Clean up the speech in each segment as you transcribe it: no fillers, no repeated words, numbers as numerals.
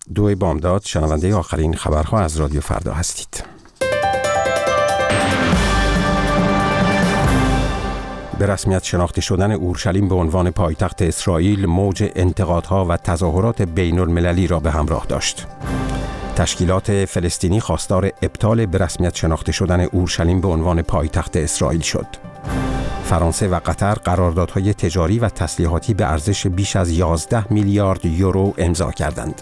2 بامداد شنونده آخرین خبرها از رادیو فردا هستید. به رسمیت شناخته شدن اورشلیم به عنوان پایتخت اسرائیل موج انتقادها و تظاهرات بین المللی را به همراه داشت. تشکیلات فلسطینی خواستار ابطال به رسمیت شناخته شدن اورشلیم به عنوان پایتخت اسرائیل شد. فرانسه و قطر قراردادهای تجاری و تسلیحاتی به ارزش بیش از 11 میلیارد یورو امضا کردند.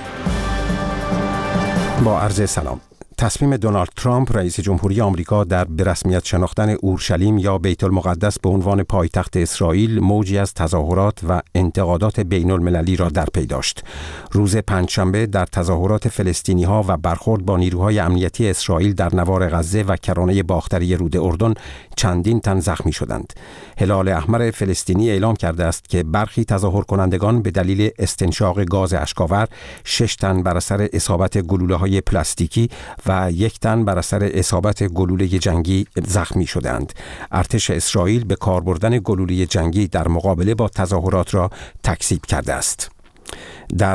با عرض سلام. تصمیم دونالد ترامپ رئیس جمهوری آمریکا در به رسمیت شناختن اورشلیم یا بیت المقدس به عنوان پایتخت اسرائیل موجی از تظاهرات و انتقادات بین المللی را در پی داشت. روز پنجشنبه در تظاهرات فلسطینی‌ها و برخورد با نیروهای امنیتی اسرائیل در نوار غزه و کرانه باختری رود اردن چندین تن زخمی شدند. هلال احمر فلسطینی اعلام کرده است که برخی تظاهر کنندگان به دلیل استنشاق گاز اشک‌آور 6 تن بر اثر اصابت گلوله‌های پلاستیکی و 1 تن بر اثر اصابت گلوله جنگی زخمی شدند. ارتش اسرائیل به کار بردن گلوله جنگی در مقابله با تظاهرات را تکذیب کرده است. در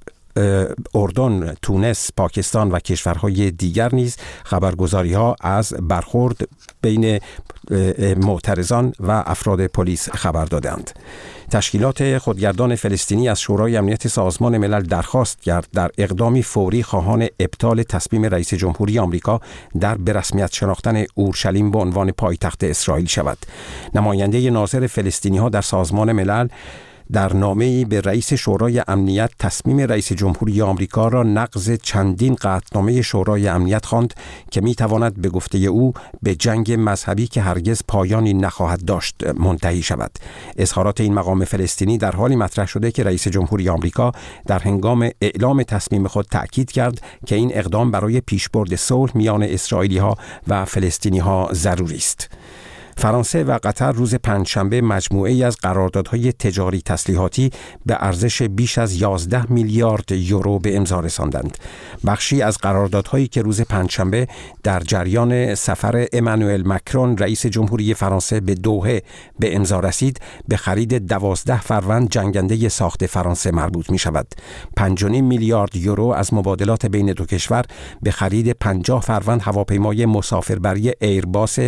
اردن، تونس، پاکستان و کشورهای دیگر نیز خبرگزاری‌ها از برخورد بین معترضان و افراد پلیس خبر دادند. تشکیلات خودگردان فلسطینی از شورای امنیت سازمان ملل درخواست کرد در اقدامی فوری خواهان ابطال تصمیم رئیس جمهوری آمریکا در به رسمیت شناختن اورشلیم به عنوان پایتخت اسرائیل شود. نماینده ناظر فلسطینی‌ها در سازمان ملل در نامه‌ای به رئیس شورای امنیت تصمیم رئیس جمهوری آمریکا را نقض چندین قطعنامه شورای امنیت خواند که می‌تواند به گفته او به جنگ مذهبی که هرگز پایانی نخواهد داشت منتهی شود. اظهارات این مقام فلسطینی در حالی مطرح شده که رئیس جمهوری آمریکا در هنگام اعلام تصمیم خود تأکید کرد که این اقدام برای پیشبرد صلح میان اسرائیلی‌ها و فلسطینی‌ها ضروری است. فرانسه و قطر روز پنجشنبه مجموعه‌ای از قراردادهای تجاری تسلیحاتی به ارزش بیش از 11 میلیارد یورو به امضا رساندند. بخشی از قراردادهایی که روز پنجشنبه در جریان سفر امانوئل مکرون رئیس جمهوری فرانسه به دوحه به امضا رسید، به خرید 12 فروند جنگنده ساخت فرانسه مربوط می شود. 5.5 میلیارد یورو از مبادلات بین دو کشور به خرید 50 فروند هواپیمای مسافربری ایرباس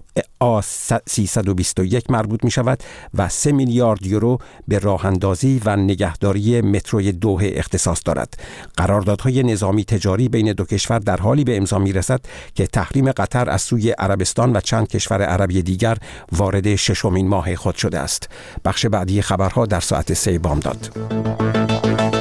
A321 مربوط می شود و 3 میلیارد یورو به راه اندازی و نگهداری متروی دوحه اختصاص دارد. قراردادهای نظامی تجاری بین دو کشور در حالی به امضا می رسد که تحریم قطر از سوی عربستان و چند کشور عربی دیگر وارد 6مین ماه خود شده است. بخش بعدی خبرها در ساعت 3 بامداد.